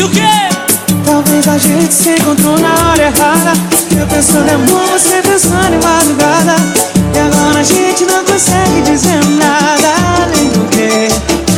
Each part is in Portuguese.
o quê? Talvez a gente se encontrou na hora errada. Eu pensando em amor, você pensando em madrugada. E agora a gente não consegue dizer nada além do que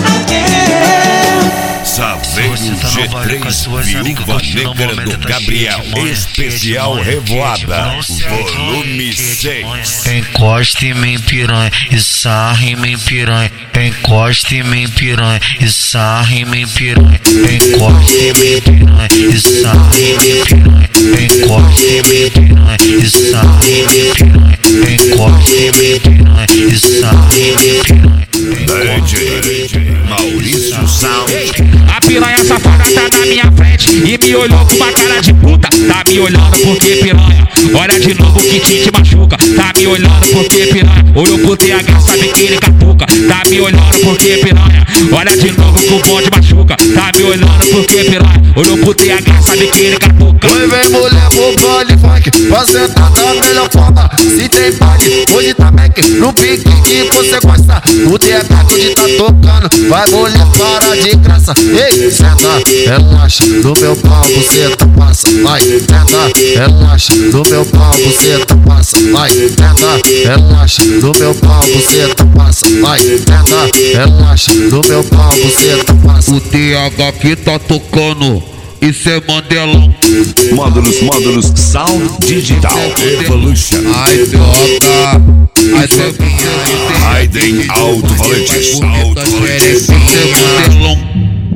Saveiro G3, Viúva Negra do Gabriel, especial Revoada, volume 6. Encosta em mim, piranha, e sarra em mim, piranha. Encosta em mim, piranha, e sarra em mim, piranha. Encosta em mim, piranha, e sarra em mim, piranha. Encosta em mim, piranha, e sarra em mim, piranha. Encosta em mim, piranha, e sarra em mim, piranha. DJ Maurício Sound. A piranha safada tá na minha frente e me olhou com uma cara de puta. Tá me olhando porque piranha, olha de novo que te machuca. Tá me olhando porque piranha, olhou pro TH, sabe que ele catuca. Tá me olhando porque piranha, olha de novo que o bonde machuca. Tá me olhando porque piranha, olhou pro TH, sabe que ele catuca. Oi, vem mulher pro baile funk, pra sentar da melhor forma. Se tem baile, hoje tá Mac, no pique que você gosta. O TH que hoje tá tocando, vai mulher para de graça. Ei, senta, relaxa, no meu pau você tá passa. Vai, senta, relaxa, no meu pau você tá passa. Vai, senta, relaxa, no meu pau você tá passa. Vai, senta, relaxa, no meu pau você tá passa. O TH que tá tocando, isso é Mandelão. Módulos Sound Digital Evolution. Ai, idiota, ai, seu Raiden Alto-Valentes. isso é Mandelão.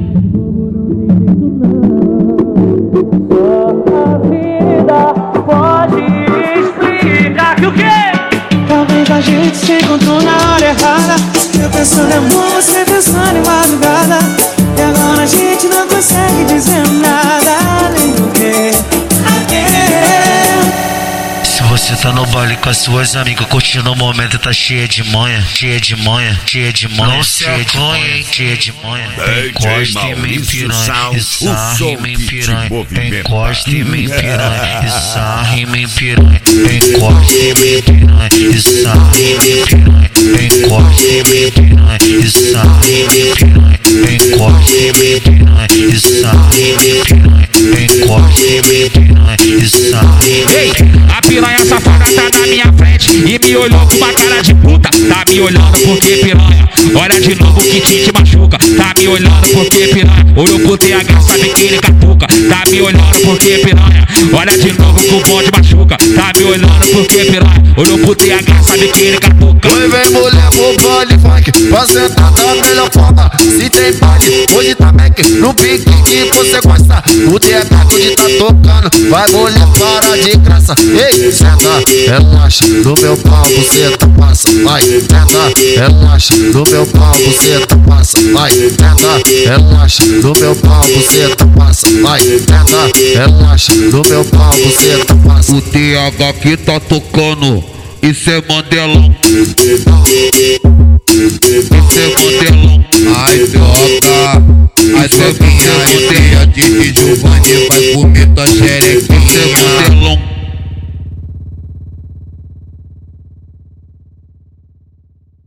pode explicar que o quê? Talvez a gente se encontrou na hora errada. Eu pensando em amor, você pensando em madrugada. E agora a gente não consegue dizer nada além do que Se você tá no baile com as suas amigas, curtindo o momento, tá cheia de manha, cheia de manha, cheia de manha, não se acanhe, cheia de manha. Encosta em mim, piranha, e sarra em mim, piranha. Encosta em mim, piranha, e sarra em mim, piranha. Encosta em mim, piranha, e sarra em mim, piranha. Encosta em mim, piranha, e sarra em mim, piranha. Encosta em mim, piranha, e sarra em mim, piranha. Encosta em mim, piranha, e sarra em mim. Ei, a piranha safada tá na minha frente e me olhou com uma cara de puta. Tá me olhando porque piranha, olha de novo que te machuca. Tá me olhando porque piranha, olhou pro TH, sabe que ele catuca. Tá me olhando porque piranha, olha de novo que o bonde machuca. Tá me olhando porque piranha, olhou pro TH, sabe que ele catuca. Oi, vem mulher pro baile funk, pra sentar da melhor forma. Se tem baile, hoje tá Mac, no pique que você gosta. O TH que hoje tá tocando, vai mulher para de graça. Ei, senta, relaxa, no meu pau você tá passa. Vai, senta, relaxa, no meu pau você tá passa. Vai, senta, relaxa, no meu pau você tá passa. Vai, senta, relaxa, no meu pau você tá passa. O TH que tá tocando, isso é Mandelão. Isso é Mandelão. Ai, idiota, ai, sua minha ideia de Giovanni vai comer tua xerequinha. Isso é Mandelão.